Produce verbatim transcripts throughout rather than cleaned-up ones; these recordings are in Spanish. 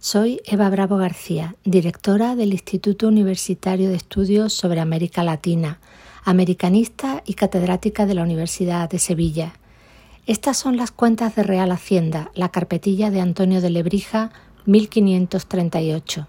Soy Eva Bravo García, directora del Instituto Universitario de Estudios sobre América Latina, americanista y catedrática de la Universidad de Sevilla. Estas son las cuentas de Real Hacienda, la carpetilla de Antonio de Lebrija, mil quinientos treinta y ocho.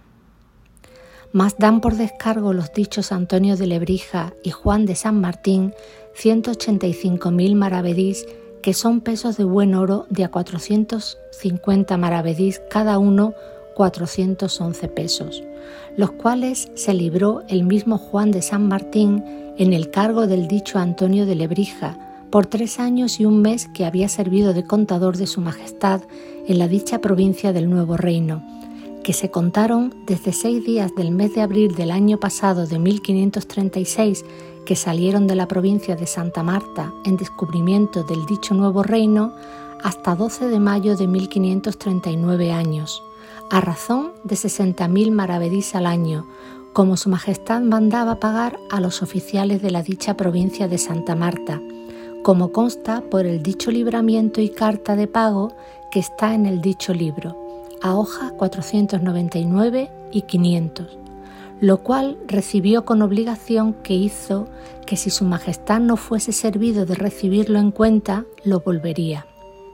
Mas dan por descargo los dichos Antonio de Lebrija y Juan de San Martín ciento ochenta y cinco mil maravedís, que son pesos de buen oro de a cuatrocientos cincuenta maravedís cada uno, cuatrocientos once pesos, los cuales se libró el mismo Juan de San Martín en el cargo del dicho Antonio de Lebrija por tres años y un mes que había servido de contador de su majestad en la dicha provincia del Nuevo Reino, que se contaron desde seis días del mes de abril del año pasado de mil quinientos treinta y seis, que salieron de la provincia de Santa Marta en descubrimiento del dicho Nuevo Reino, hasta doce de mayo de mil quinientos treinta y nueve años, a razón de sesenta mil maravedís al año, como su majestad mandaba pagar a los oficiales de la dicha provincia de Santa Marta, como consta por el dicho libramiento y carta de pago que está en el dicho libro, a hoja cuatrocientos noventa y nueve y quinientos, lo cual recibió con obligación que hizo que si su majestad no fuese servido de recibirlo en cuenta, lo volvería.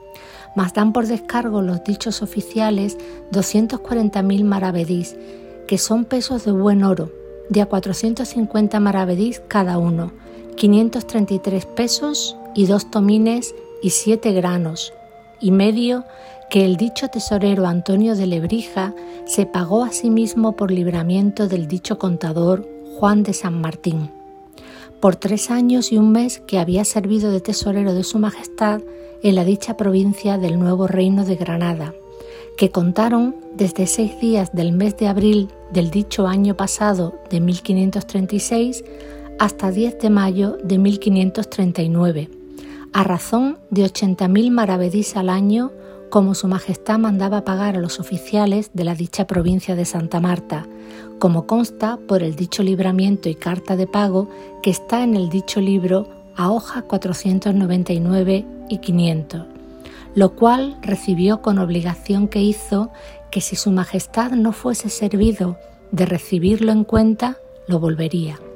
Mas dan por descargo los dichos oficiales doscientos cuarenta mil maravedís, que son pesos de buen oro, de a cuatrocientos cincuenta maravedís cada uno, quinientos treinta y tres pesos y dos tomines y siete granos, y medio, que el dicho tesorero Antonio de Lebrija se pagó a sí mismo por libramiento del dicho contador Juan de San Martín, por tres años y un mes que había servido de tesorero de su majestad en la dicha provincia del Nuevo Reino de Granada, que contaron desde seis días del mes de abril del dicho año pasado de mil quinientos treinta y seis hasta diez de mayo de mil quinientos treinta y nueve, a razón de ochenta mil maravedís al año, como su majestad mandaba pagar a los oficiales de la dicha provincia de Santa Marta, como consta por el dicho libramiento y carta de pago que está en el dicho libro a hoja cuatrocientos noventa y nueve y quinientos, lo cual recibió con obligación que hizo que si su majestad no fuese servido de recibirlo en cuenta, lo volvería.